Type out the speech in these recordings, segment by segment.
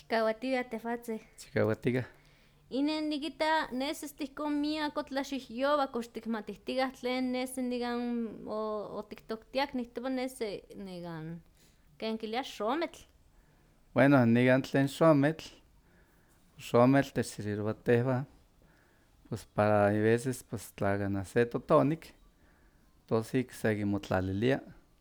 Chikauatia tefatze. Chikauatika. Inen nikita neses tihkon miako tlaxihyowa kox tikmatihtikah tlen nesi nikan otiktoktiak nihtowa nesi nikan ken kilia xometl. Bueno, nikan tlen xometl. Xometl techsirvirowa tehwan pues para a veces pues tla kanah se totonik tos ik sekimotlalilia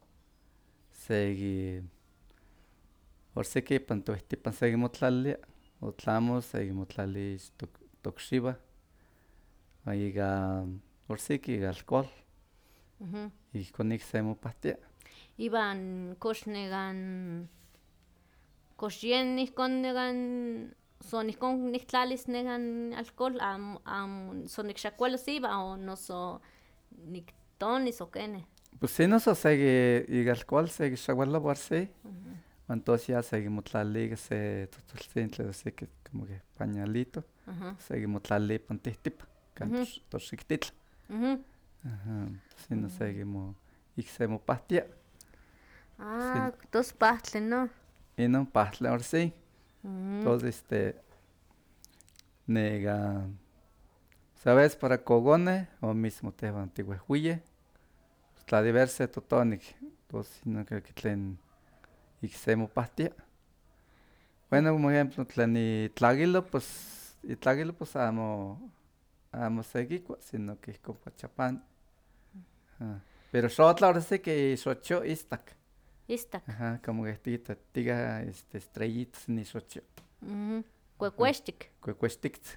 orsiki ipan toihtipan sekimotlalilia o tlamo sekimotlali tokxiwah wan ika orsiki ika alcohol ihkon ik semopahtia. Iwan kox nekan kox yen ihkon nekan son ihkon niktlalis nekan alcohol amo son nikxakualos iwan o noso niktonis o kene. Pues sí noso ika alcohol sekixakualowa ahora sí wan tos ya sekimotlalili ika se tzotzoltzintli orsiki como que pañalito sekimotlalili ipan tihtipan kan toxiktitlan. Tos inon ik semopahtia. Tos pahtli no. Inon pahtli ahora sí. Tos nekan sabes para kokoneh o mismo tehwan tiwehwiyeh tla de ver se totonik tos inon kaki tlen ik semopahtia. Bueno como ejemplo tlen itlakilo pues amo sekikua sino que ihkon pachapani. Pero xotla ahora sí que ixochio istak. Istak. Como que tikita estrellitas in ixochio. Kuekuextik. Kuekuextiktzin.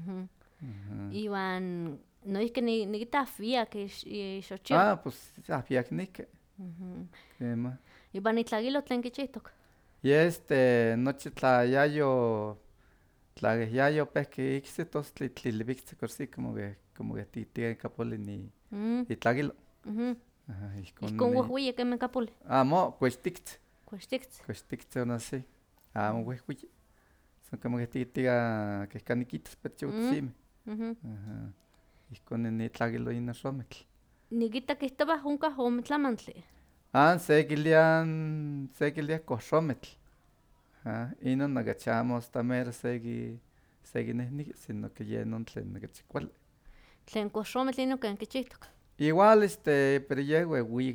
Iwan noihki nikita ahwiak ixochio. Pues ahwiak nihki. Kemah. Iwan itlakilo tlen kichihtok. Yeh nochi tla yayopehki iksi tos tliliviktzin korsi como que tiktika ika poli itlakilo. Ihkon wehweyi kemih kapoli. Amo kuextiktzin. Kuextiktzin. Kuextiktzin nosi. Amo wehweyi. Son como que tiktika keh kanikitas petyotzimeh. Ihkon itlakilo inon xometl. Nikita kihtowah onkah ome tlamantli. Sekilia koxometl. Inon okachi amo asta mero sekinehniki sino que yen non tlen okachi kuali. Tlen koxometl inon ken kichihtok. Igual pero yeh wehweyik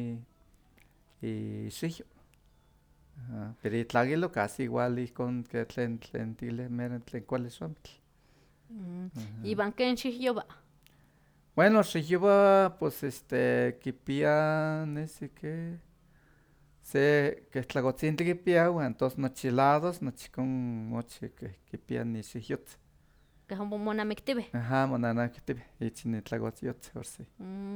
ixiwyo. Pero itlakilo casi igual ihkon ke tlen tikiliah mero tlen kuali xometl. Iwan ken xihyowa. Bueno xihyowa pues kipia nesi ke se keh tlakotzintli kipia wan tos nochi lados nochi ihkon nochi keh kipia ixihyotzin. Keh ompa monamiktiweh. Monanakihtiweh ich itlakotziyotzin ahora sí.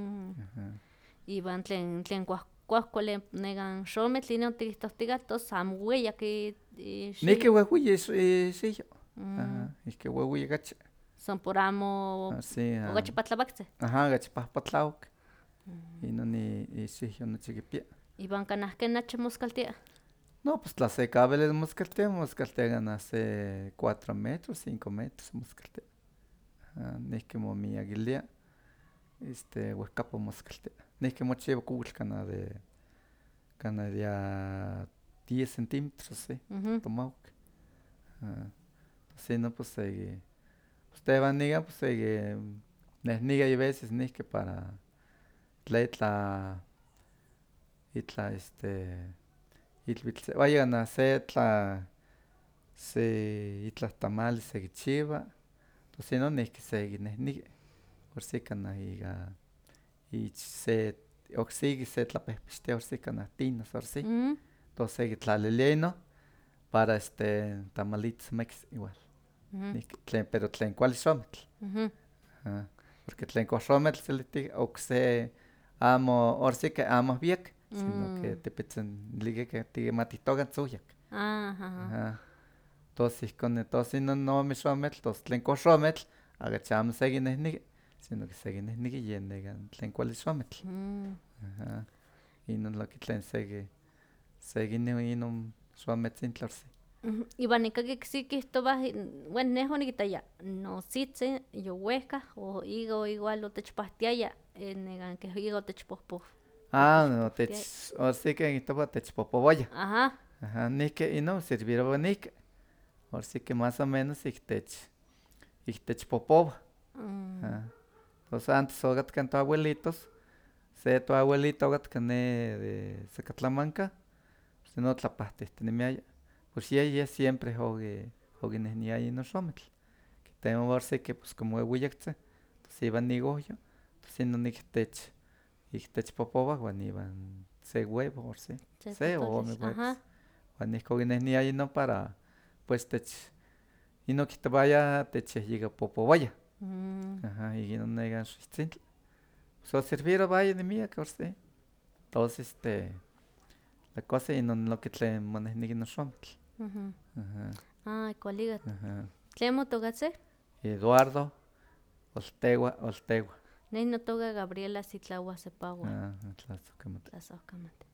Iwan tlen kuahkuali nekan xometl inon tikihtohtika tos amo weyak ixihyo. Nihki wehweyi ixihyo. Ihki wehweyi okachi. Son por amo okachi patlawaktzin. Okachi pahpatlawak. Inon ixihyo nochi kipia. Iwan kanah ken achi moskaltia. No pues tla se kawilis moskaltia kanah se 4 metros, 5 metros moskaltia. Nihki momiakilia wehkapa moskaltia. Nihki mochiwa kuawitl kanah de a 10 centímetros así tomahawak. Tos inon pues tehwan nikan pues sekinehnika hay veces nihki para tla itlah ilwitl kanah se itlah tamali sekichiwa tos inon nihki sekinehniki ahora sí kanah ika ich se oksiki se tlapehpextia ahora sí kanah tinas ahora sí. Tos sekitlalilia inon para tamalitos mekis igual. Pero tlen kuali xometl. Porque tlen koxometl seliti okse ahora sí que amo ahwiak sino que tepitzin likia tikimatihtoka tzohyak. Tos ihkon tos inon ome xometl tos tlen koxometl okachi amo sekinehniki sino que sekinehniki yen nekan tlen kuali xometl. Inon tlen sekinehui inon xometzintli ahora sí. Iwan nikaki oksiki kihtowah bueno neh onikitaya nositzin yowehkah o iga igual otechpahtiaya keh iga otechpohpoh. Ahora sí que kihtowa otechpohpowaya. Ajá. Nihki inon servirowa nihki. ahora sí que más o menos ichtech popowa. Entonces antes ogatkan to abuelitos, se to abuelito ogatkan de Zacatlamanca, pues no tlapahtihtiniaya. Pues ya siempre oginehniaya no xometl. Kitemo ahora sí que pues como euiyaktzin, entonces iban nigohyo, entonces no ichtech popowa wan iban se huevo ahora sí, se o ome huevos. Wan ihkon oginehniaya no para pues inon kihtowaya techyehyeka popowaya. Inon nekan xihtzintli. Pues oservirowaya nemiak ahora sí. Entonces la cosa inon noki tlen monehneki no xometl. Kualikat. ¿Tlen motokatzin? Eduardo Oltewa. Ne notoka Gabriela Sitlawa Sepawa. Tlazohkamati.